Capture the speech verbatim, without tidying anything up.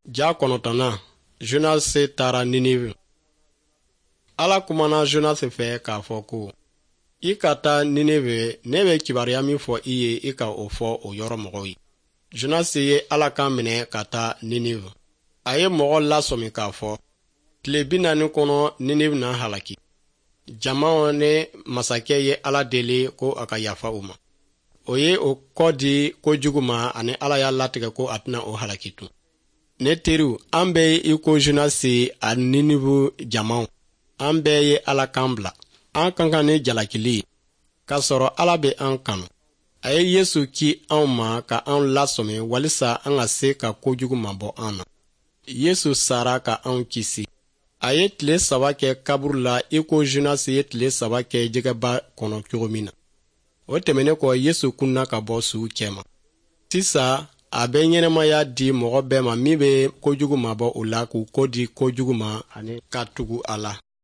Ja kɔnɔntɔnnan Jonas taara Ninive. Ala kumana Jonas fɛ k'a fɔ ko i ka taa Ninive, ne bɛ kibaruya min fɔ i ye i ka o fɔ o yɔrɔ mɔgɔw ye. Jonas ye Ala kan minɛ ka taa Ninive. A ye mɔgɔ lasɔmi k'a fɔ tile bi naani kɔnɔ Ninive na halaki. Jamaw ne masakɛ ye Ala deli ko a ka yafa u ma. O ye o kɔ di kojugu ma ani Ala y'a latigɛ ko a tɛna o halaki tun. Ne teriw, an bɛɛ ye i ko Jonas a Ninive jamaw. An bɛɛ ye Ala kan bila. An kan ka ni jalakili ye. K'a sɔrɔ Ala bɛ an kanu. A ye Yesu ki anw ma ka an lasɔmi walisa an ka se ka kojugu mabɔ an na. Yesu sara ka anw kisi. A ye tile saba kɛ kaburu la i ko Jonas ye tile saba kɛ jɛgɛba kɔnɔ cogo min na. O tɛmɛnen kɔ Yesu kunna ka bɔ sugu cɛma. Sisan a bɛ ɲɛnɛmaya di mɔgɔ bɛɛ ma min bɛ kojugu mabɔ o la k'u ko di kojugu ma ani ka tugu a la.